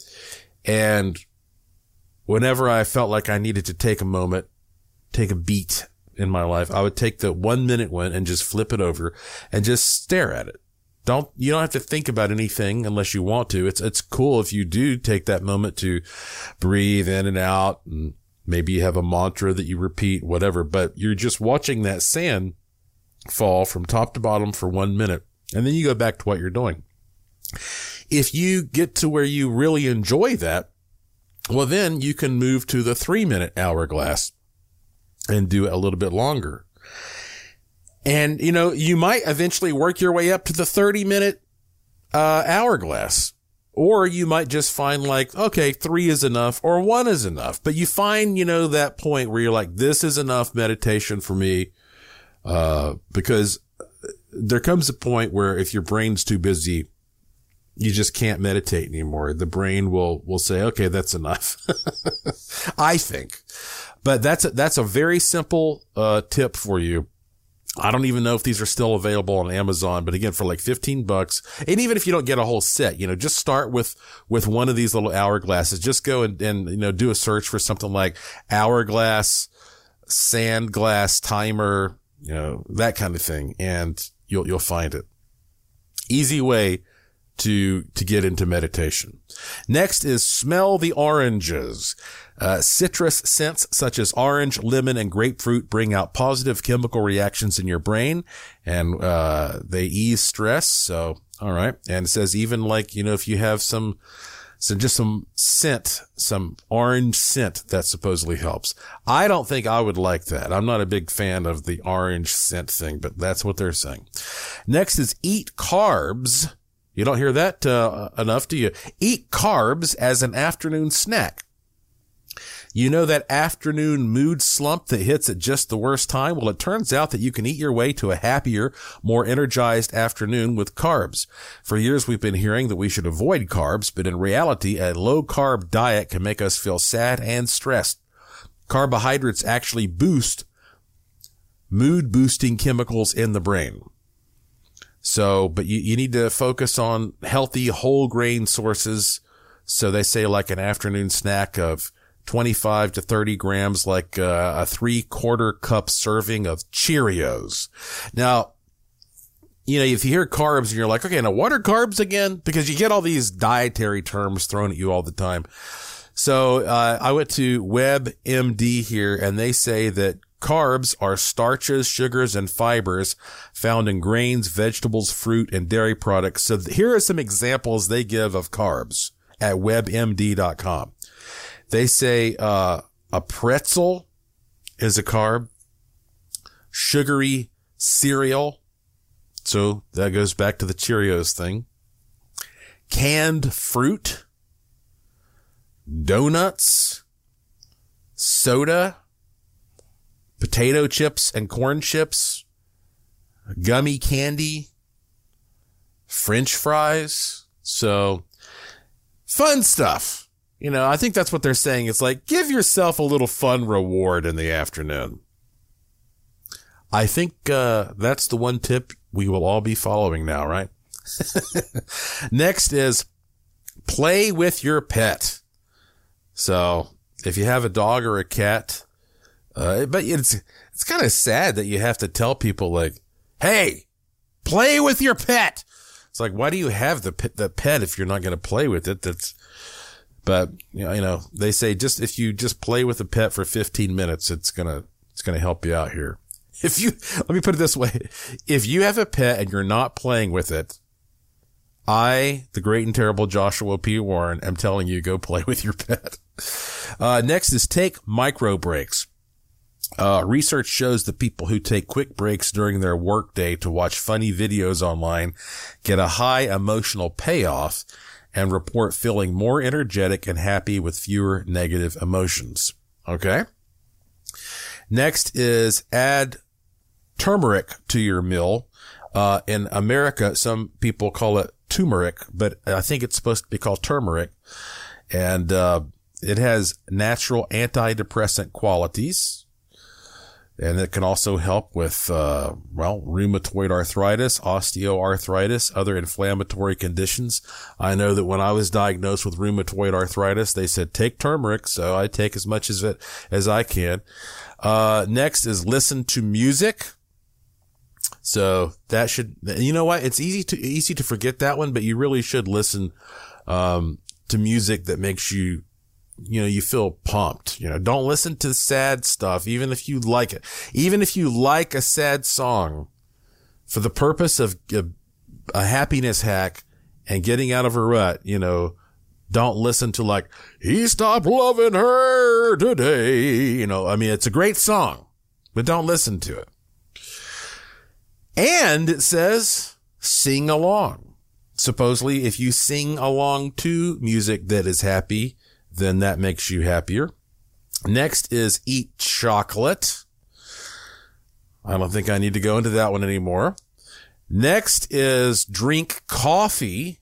and whenever I felt like I needed to take a moment, take a beat in my life, I would take the 1 minute one and just flip it over and just stare at it. You don't have to think about anything unless you want to. It's cool if you do take that moment to breathe in and out, and maybe you have a mantra that you repeat, whatever, but you're just watching that sand fall from top to bottom for 1 minute. And then you go back to what you're doing. If you get to where you really enjoy that, well, then you can move to the 3 minute hourglass and do it a little bit longer. And, you might eventually work your way up to the 30 minute, hourglass. Or you might just find like, okay, 3 is enough or 1 is enough. But you find, that point where you're like, this is enough meditation for me. Because there comes a point where if your brain's too busy, you just can't meditate anymore. The brain will say, okay, that's enough. I think. But that's a very simple, tip for you. I don't even know if these are still available on Amazon, but again, for like $15, and even if you don't get a whole set, just start with one of these little hourglasses. Just go and do a search for something like hourglass, sand glass timer, that kind of thing. And you'll find it. Easy way to get into meditation. Next is smell the oranges. Citrus scents such as orange, lemon, and grapefruit bring out positive chemical reactions in your brain, and they ease stress. So, all right. And it says even like, if you have some scent, some orange scent, that supposedly helps. I don't think I would like that. I'm not a big fan of the orange scent thing, but that's what they're saying. Next is eat carbs. You don't hear that enough, do you? Eat carbs as an afternoon snack. That afternoon mood slump that hits at just the worst time? Well, it turns out that you can eat your way to a happier, more energized afternoon with carbs. For years, we've been hearing that we should avoid carbs, but in reality, a low-carb diet can make us feel sad and stressed. Carbohydrates actually boost mood-boosting chemicals in the brain. So, but you need to focus on healthy whole grain sources. So they say like an afternoon snack of 25 to 30 grams, like a 3/4 cup serving of Cheerios. Now, if you hear carbs and you're like, okay, now what are carbs again? Because you get all these dietary terms thrown at you all the time. So, I went to WebMD here, and they say that carbs are starches, sugars, and fibers found in grains, vegetables, fruit, and dairy products. So here are some examples they give of carbs at WebMD.com. They say a pretzel is a carb, sugary cereal. So that goes back to the Cheerios thing. Canned fruit, donuts, soda, potato chips and corn chips, gummy candy, French fries. So fun stuff. I think that's what they're saying. It's like, give yourself a little fun reward in the afternoon. I think that's the one tip we will all be following now, right? Next is play with your pet. So if you have a dog or a cat, but it's kind of sad that you have to tell people like, hey, play with your pet. It's like, why do you have the pet if you're not going to play with it? But they say if you just play with a pet for 15 minutes, it's going to help you out here. Let me put it this way. If you have a pet and you're not playing with it, I, the great and terrible Joshua P. Warren, am telling you, go play with your pet. Next is take micro breaks. Research shows that people who take quick breaks during their workday to watch funny videos online get a high emotional payoff and report feeling more energetic and happy with fewer negative emotions. Okay. Next is add turmeric to your meal. In America, some people call it turmeric, but I think it's supposed to be called turmeric. And, it has natural antidepressant qualities. And it can also help with, rheumatoid arthritis, osteoarthritis, other inflammatory conditions. I know that when I was diagnosed with rheumatoid arthritis, they said, take turmeric. So I take as much of it as I can. Next is listen to music. So that should, you know what? It's easy to forget that one, but you really should listen, to music that makes you feel pumped. Don't listen to sad stuff, even if you like it. Even if you like a sad song for the purpose of a happiness hack and getting out of a rut, don't listen to like, he stopped loving her today. It's a great song, but don't listen to it. And it says sing along. Supposedly, if you sing along to music that is happy, then that makes you happier. Next is eat chocolate. I don't think I need to go into that one anymore. Next is drink coffee.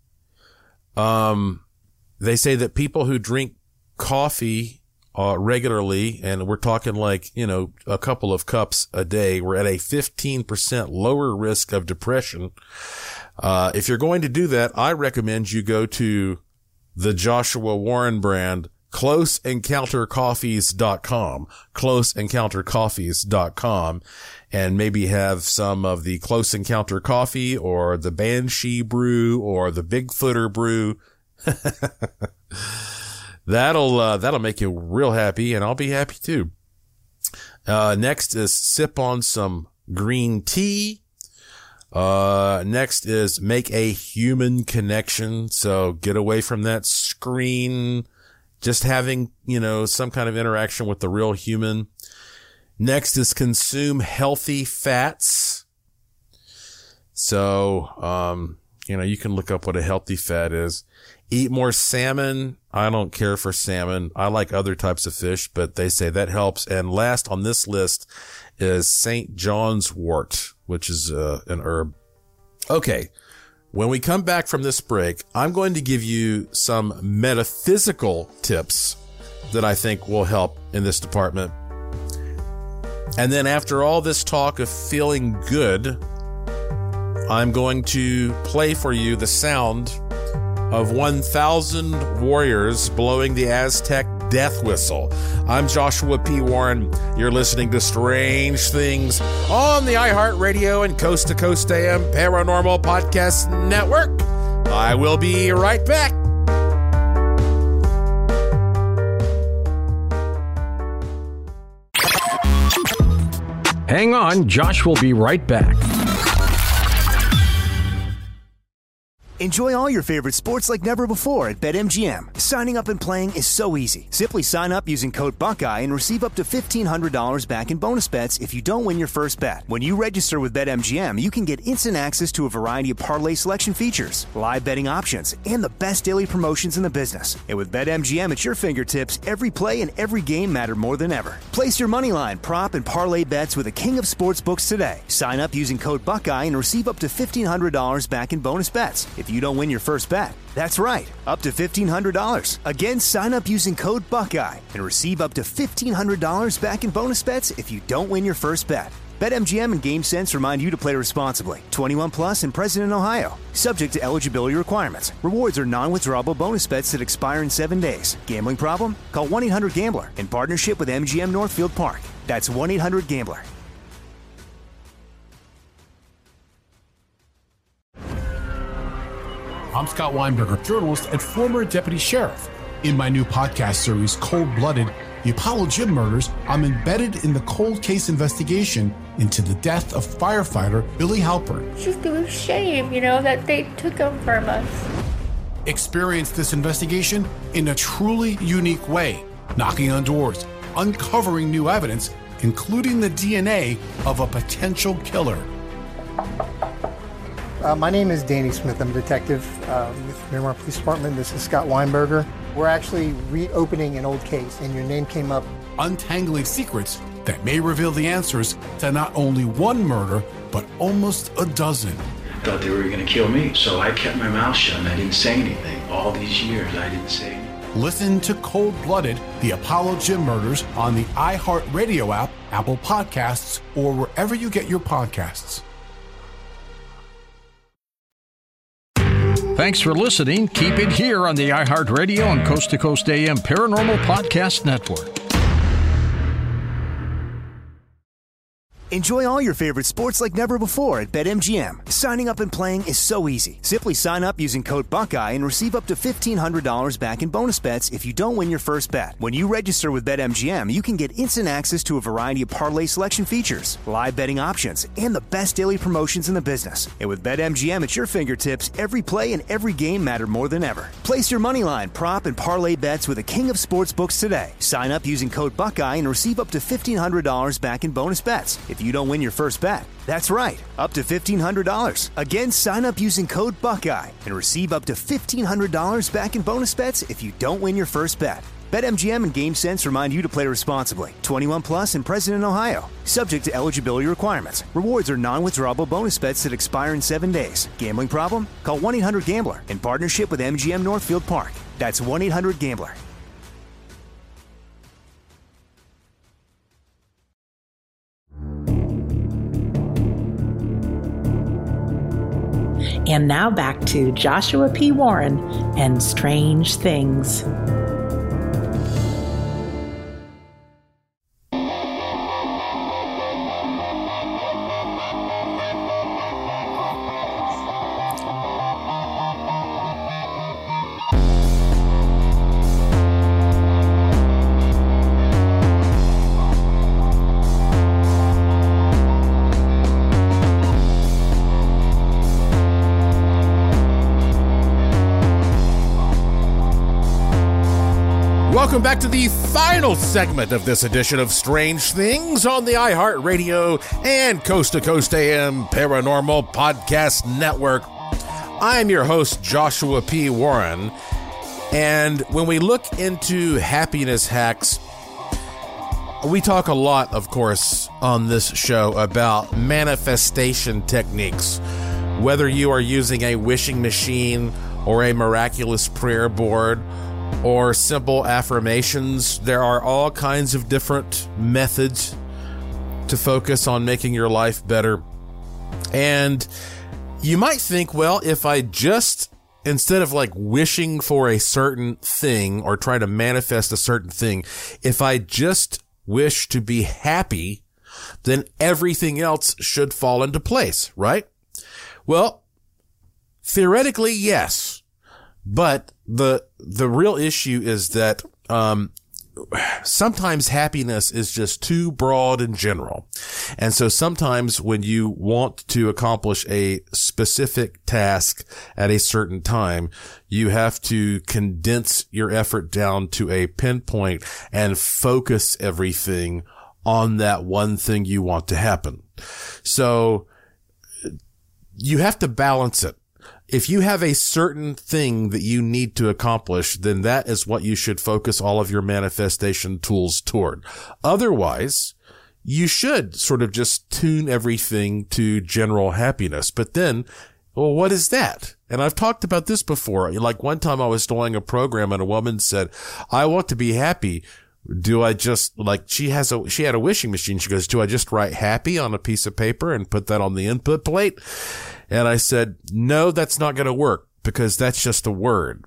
They say that people who drink coffee regularly, and we're talking like, a couple of cups a day, we're at a 15% lower risk of depression. If you're going to do that, I recommend you go to the Joshua Warren brand, closeencountercoffees.com, and maybe have some of the Close Encounter coffee or the Banshee brew or the Bigfooter brew. That'll make you real happy, and I'll be happy too. Next is sip on some green tea. Next is make a human connection. So get away from that screen, just having, some kind of interaction with the real human. Next is consume healthy fats. So, you can look up what a healthy fat is. Eat more salmon. I don't care for salmon. I like other types of fish, but they say that helps. And last on this list is St. John's wort, which is an herb. Okay, when we come back from this break, I'm going to give you some metaphysical tips that I think will help in this department. And then after all this talk of feeling good, I'm going to play for you the sound of 1,000 warriors blowing the Aztec death whistle. I'm Joshua P. Warren. You're listening to Strange Things on the iHeartRadio and Coast to Coast AM Paranormal Podcast Network. I will be right back. Hang on, Josh will be right back. Enjoy all your favorite sports like never before at BetMGM. Signing up and playing is so easy. Simply sign up using code Buckeye and receive up to $1,500 back in bonus bets if you don't win your first bet. When you register with BetMGM, you can get instant access to a variety of parlay selection features, live betting options, and the best daily promotions in the business. And with BetMGM at your fingertips, every play and every game matter more than ever. Place your moneyline, prop, and parlay bets with the king of sportsbooks today. Sign up using code Buckeye and receive up to $1,500 back in bonus bets if you don't win your first bet. That's right, up to $1,500. Again, sign up using code Buckeye and receive up to $1,500 back in bonus bets if you don't win your first bet. BetMGM and GameSense remind you to play responsibly. 21 plus and present in Ohio. Subject to eligibility requirements. Rewards are non-withdrawable bonus bets that expire in 7 days. Gambling problem? Call 1-800-GAMBLER in partnership with MGM Northfield Park. That's 1-800-GAMBLER. I'm Scott Weinberger, journalist and former deputy sheriff. In my new podcast series, Cold Blooded, The Apollo Gym Murders, I'm embedded in the cold case investigation into the death of firefighter Billy Halpern. It's just a shame, that they took him from us. Experience this investigation in a truly unique way, knocking on doors, uncovering new evidence, including the DNA of a potential killer. My name is Danny Smith. I'm a detective with Miramar Police Department. This is Scott Weinberger. We're actually reopening an old case, and your name came up. Untangling secrets that may reveal the answers to not only one murder, but almost a dozen. I thought they were going to kill me, so I kept my mouth shut and I didn't say anything. All these years, I didn't say anything. Listen to Cold Blooded, The Apollo Gym Murders on the iHeartRadio app, Apple Podcasts, or wherever you get your podcasts. Thanks for listening. Keep it here on the iHeartRadio and Coast to Coast AM Paranormal Podcast Network. Enjoy all your favorite sports like never before at BetMGM. Signing up and playing is so easy. Simply sign up using code Buckeye and receive up to $1,500 back in bonus bets if you don't win your first bet. When you register with BetMGM, you can get instant access to a variety of parlay selection features, live betting options, and the best daily promotions in the business. And with BetMGM at your fingertips, every play and every game matter more than ever. Place your moneyline, prop, and parlay bets with the king of sportsbooks today. Sign up using code Buckeye and receive up to $1,500 back in bonus bets if you don't win your first bet. That's right, up to $1,500. Again, sign up using code Buckeye and receive up to $1,500 back in bonus bets if you don't win your first bet. BetMGM and GameSense remind you to play responsibly. 21 plus and present in Ohio. Subject to eligibility requirements. Rewards are non-withdrawable bonus bets that expire in 7 days. Gambling problem? Call 1-800-GAMBLER in partnership with MGM Northfield Park. That's 1-800-GAMBLER. And now back to Joshua P. Warren and Strange Things. Welcome back to the final segment of this edition of Strange Things on the iHeartRadio and Coast to Coast AM Paranormal Podcast Network. I'm your host, Joshua P. Warren, and when we look into happiness hacks, we talk a lot, of course, on this show about manifestation techniques. Whether you are using a wishing machine or a miraculous prayer board or simple affirmations, there are all kinds of different methods to focus on making your life better. And you might think, well, if I just, instead of like wishing for a certain thing or try to manifest a certain thing, if I just wish to be happy, then everything else should fall into place, right? Well, theoretically, yes. But the real issue is that sometimes happiness is just too broad and general. And so sometimes when you want to accomplish a specific task at a certain time, you have to condense your effort down to a pinpoint and focus everything on that one thing you want to happen. So you have to balance it. If you have a certain thing that you need to accomplish, then that is what you should focus all of your manifestation tools toward. Otherwise, you should sort of just tune everything to general happiness. But then, well, what is that? And I've talked about this before. Like one time I was doing a program and a woman said, I want to be happy. Do I just, like, she had a wishing machine. She goes, do I just write happy on a piece of paper and put that on the input plate? And I said, no, that's not going to work because that's just a word.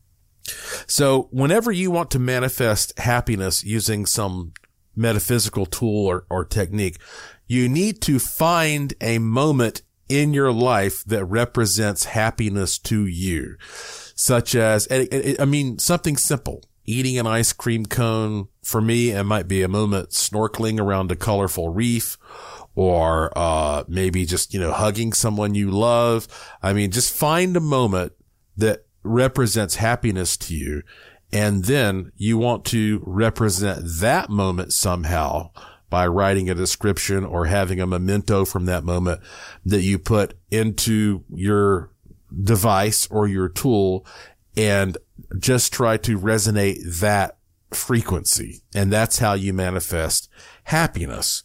So whenever you want to manifest happiness using some metaphysical tool or technique, you need to find a moment in your life that represents happiness to you, such as, I mean, something simple. Eating an ice cream cone. For me, it might be a moment snorkeling around a colorful reef, or maybe just, hugging someone you love. I mean, just find a moment that represents happiness to you, and then you want to represent that moment somehow by writing a description or having a memento from that moment that you put into your device or your tool, and just try to resonate that frequency. And that's how you manifest happiness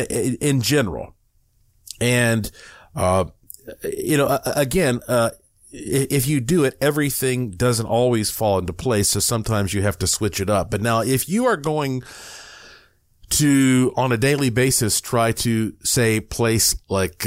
in general. And, again, if you do it, everything doesn't always fall into place. So sometimes you have to switch it up. But now if you are going to, on a daily basis, try to say place like,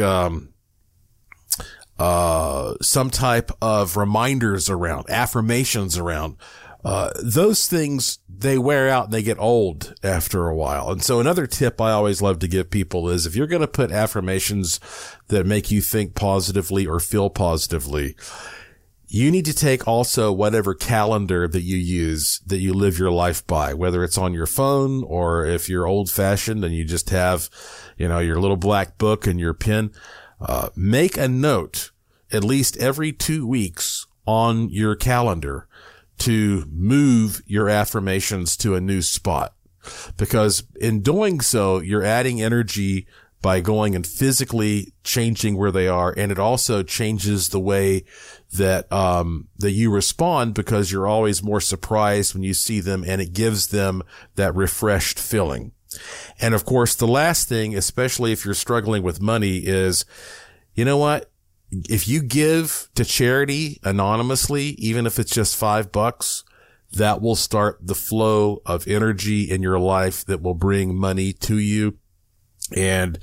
some type of reminders around, affirmations around, those things, they wear out and they get old after a while. And so another tip I always love to give people is if you're going to put affirmations that make you think positively or feel positively, you need to take also whatever calendar that you use, that you live your life by, whether it's on your phone or if you're old fashioned and you just have, your little black book and your pen. Make a note at least every 2 weeks on your calendar to move your affirmations to a new spot, because in doing so, you're adding energy by going and physically changing where they are. And it also changes the way that you respond, because you're always more surprised when you see them, and it gives them that refreshed feeling. And of course, the last thing, especially if you're struggling with money, is, you know what? If you give to charity anonymously, even if it's just $5, that will start the flow of energy in your life that will bring money to you. And,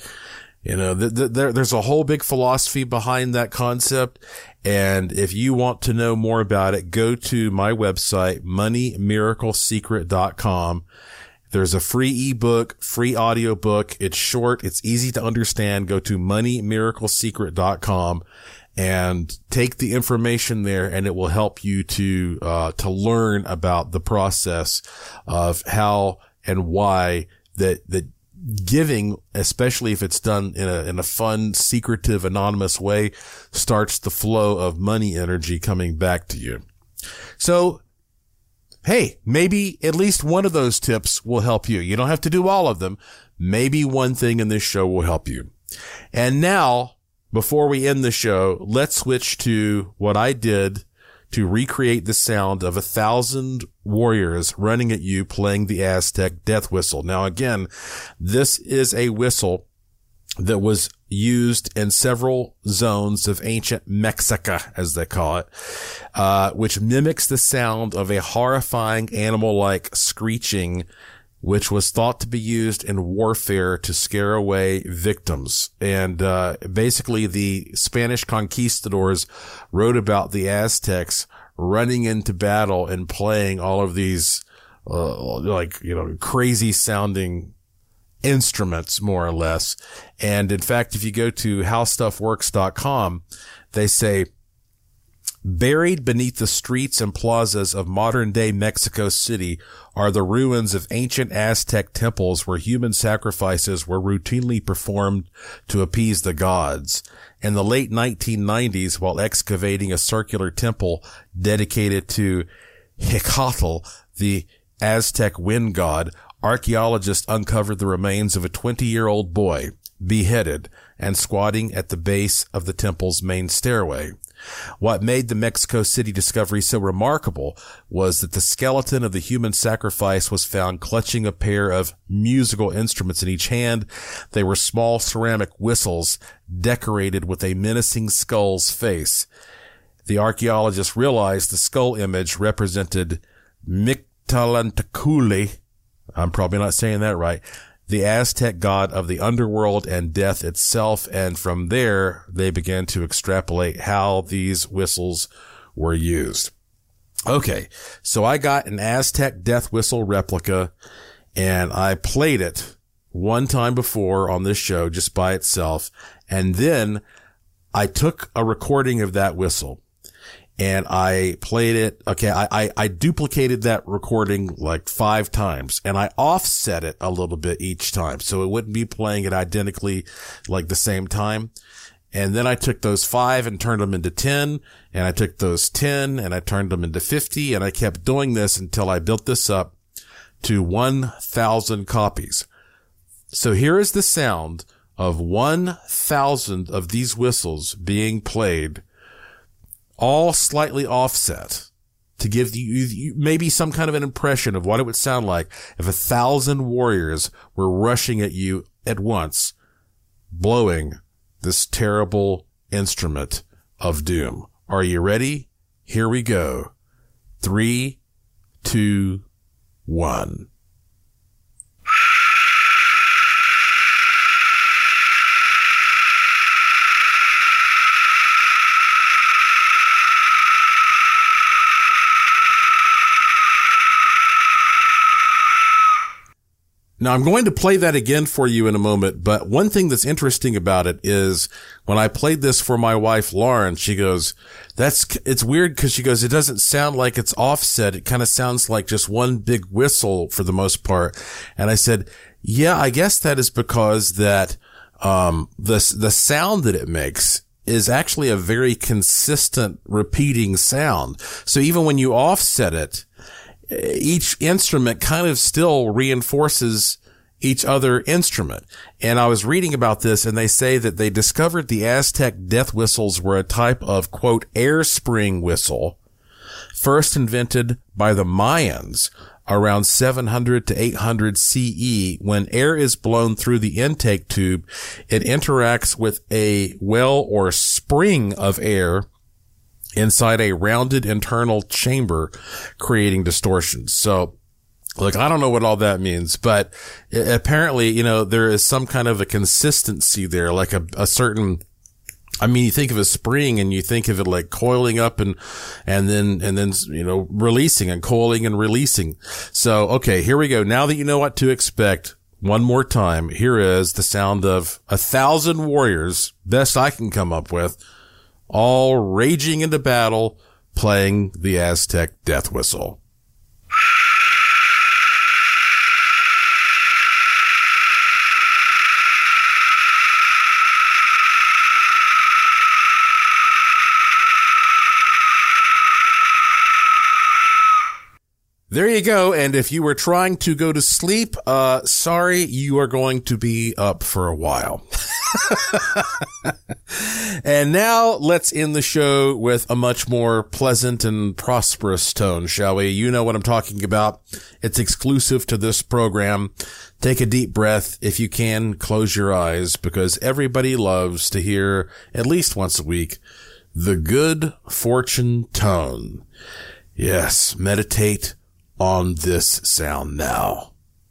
there's a whole big philosophy behind that concept. And if you want to know more about it, go to my website, moneymiraclesecret.com. There's a free ebook, free audiobook. It's short. It's easy to understand. Go to moneymiraclesecret.com and take the information there, and it will help you to learn about the process of how and why that giving, especially if it's done in a fun, secretive, anonymous way, starts the flow of money energy coming back to you. So, hey, maybe at least one of those tips will help you. You don't have to do all of them. Maybe one thing in this show will help you. And now, before we end the show, let's switch to what I did to recreate the sound of 1,000 warriors running at you playing the Aztec death whistle. Now, again, this is a whistle that was used in several zones of ancient Mexico, as they call it, which mimics the sound of a horrifying animal-like screeching, which was thought to be used in warfare to scare away victims. And basically the Spanish conquistadors wrote about the Aztecs running into battle and playing all of these crazy sounding instruments, more or less. And in fact, if you go to howstuffworks.com, they say, buried beneath the streets and plazas of modern-day Mexico City are the ruins of ancient Aztec temples where human sacrifices were routinely performed to appease the gods. In the late 1990s, while excavating a circular temple dedicated to Hecatl, the Aztec wind god, archaeologists uncovered the remains of a 20-year-old boy, beheaded and squatting at the base of the temple's main stairway. What made the Mexico City discovery so remarkable was that the skeleton of the human sacrifice was found clutching a pair of musical instruments in each hand. They were small ceramic whistles decorated with a menacing skull's face. The archaeologists realized the skull image represented Mictlantecuhtli, I'm probably not saying that right, the Aztec god of the underworld and death itself. And from there, they began to extrapolate how these whistles were used. Okay, so I got an Aztec death whistle replica, and I played it one time before on this show just by itself. And then I took a recording of that whistle and I played it. Okay. I duplicated that recording like 5 times, and I offset it a little bit each time, so it wouldn't be playing it identically like the same time. And then I took those 5 and turned them into 10, and I took those 10 and I turned them into 50, and I kept doing this until I built this up to 1,000 copies. So here is the sound of 1,000 of these whistles being played, all slightly offset, to give you maybe some kind of an impression of what it would sound like if 1,000 warriors were rushing at you at once, blowing this terrible instrument of doom. Are you ready? Here we go. 3, 2, 1. Now, I'm going to play that again for you in a moment, but one thing that's interesting about it is when I played this for my wife, Lauren, she goes, it's weird because she goes, it doesn't sound like it's offset. It kind of sounds like just one big whistle for the most part. And I said, yeah, I guess that is because that, the sound that it makes is actually a very consistent repeating sound. So even when you offset it, each instrument kind of still reinforces each other instrument. And I was reading about this, and they say that they discovered the Aztec death whistles were a type of, quote, air spring whistle, first invented by the Mayans around 700 to 800 CE. When air is blown through the intake tube, it interacts with a well or spring of air inside a rounded internal chamber, creating distortions. So, look, I don't know what all that means, but apparently, there is some kind of a consistency there, like a certain, you think of a spring and you think of it like coiling up and then, releasing and coiling and releasing. So, okay, here we go. Now that you know what to expect, one more time, here is the sound of 1,000 warriors, best I can come up with, all raging into battle, playing the Aztec death whistle. There you go. And if you were trying to go to sleep, sorry, you are going to be up for a while. And now let's end the show with a much more pleasant and prosperous tone, shall we? You know what I'm talking about. It's exclusive to this program. Take a deep breath. If you can, close your eyes, because everybody loves to hear, at least once a week, the good fortune tone. Yes, meditate on this sound now.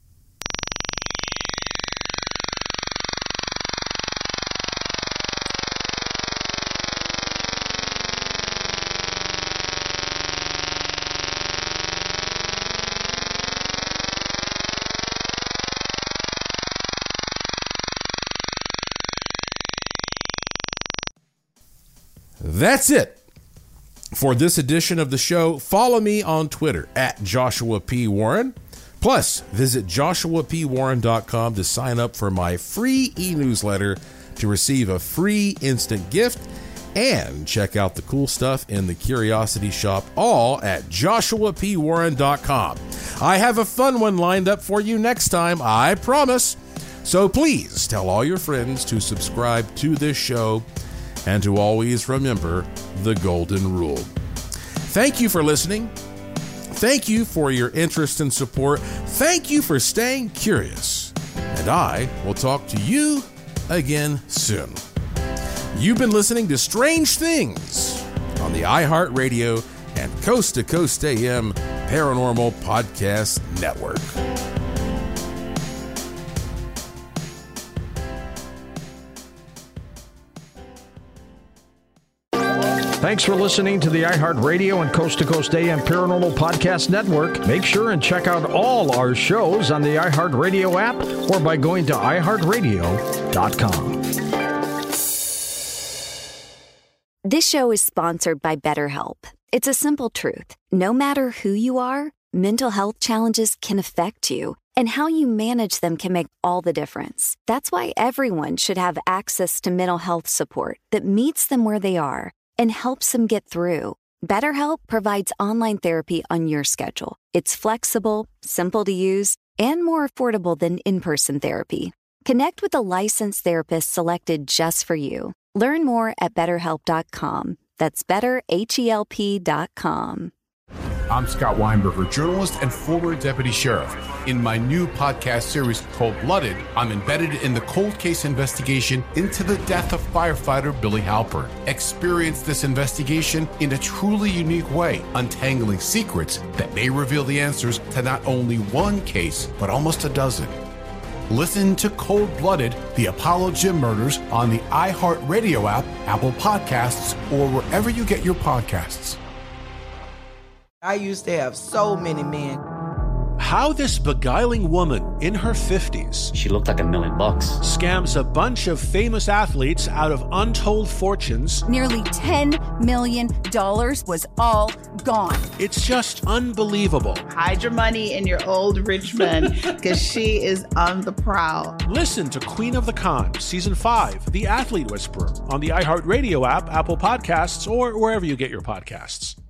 That's it for this edition of the show. Follow me on Twitter at Joshua P. Warren. Plus, visit joshuapwarren.com to sign up for my free e-newsletter to receive a free instant gift, and check out the cool stuff in the Curiosity Shop, all at joshuapwarren.com. I have a fun one lined up for you next time, I promise. So please tell all your friends to subscribe to this show and to always remember the golden rule. Thank you for listening. Thank you for your interest and support. Thank you for staying curious. And I will talk to you again soon. You've been listening to Strange Things on the iHeartRadio and Coast to Coast AM Paranormal Podcast Network. Thanks for listening to the iHeartRadio and Coast to Coast AM Paranormal Podcast Network. Make sure and check out all our shows on the iHeartRadio app or by going to iHeartRadio.com. This show is sponsored by BetterHelp. It's a simple truth. No matter who you are, mental health challenges can affect you, and how you manage them can make all the difference. That's why everyone should have access to mental health support that meets them where they are and helps them get through. BetterHelp provides online therapy on your schedule. It's flexible, simple to use, and more affordable than in-person therapy. Connect with a licensed therapist selected just for you. Learn more at BetterHelp.com. That's BetterHelp.com. I'm Scott Weinberger, journalist and former deputy sheriff. In my new podcast series called Blooded, I'm embedded in the cold case investigation into the death of firefighter Billy Halpern. Experience this investigation in a truly unique way, untangling secrets that may reveal the answers to not only one case, but almost a dozen. Listen to Cold-Blooded, The Apollo Gym Murders on the iHeartRadio app, Apple Podcasts, or wherever you get your podcasts. I used to have so many men. How this beguiling woman in her 50s, she looked like $1 million, scams a bunch of famous athletes out of untold fortunes. Nearly $10 million was all gone. It's just unbelievable. Hide your money in your old rich man, because she is on the prowl. Listen to Queen of the Con, Season 5, The Athlete Whisperer, on the iHeartRadio app, Apple Podcasts, or wherever you get your podcasts.